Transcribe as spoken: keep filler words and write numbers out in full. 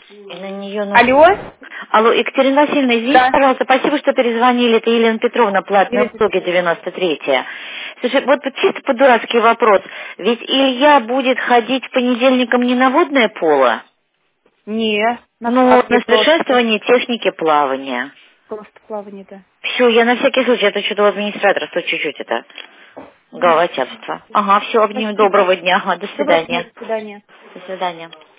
И на нее нужно... Алло? Алло, Екатерина Васильевна, извините, Да. пожалуйста, спасибо, что перезвонили. Это Елена Петровна, платные Елена услуги девяносто третья. Слушай, вот чисто по-дурацкий вопрос. Ведь Илья будет ходить по понедельникам не на водное поло? Не, на Ну, плавание на просто. совершенствование техники плавания. Просто плавание, да. Все, я на всякий случай, это что-то у администратора, что чуть-чуть это головотяпство. Ага, все, обнимем, Спасибо. доброго дня, ага, до Доброго дня, свидания. до свидания. До свидания.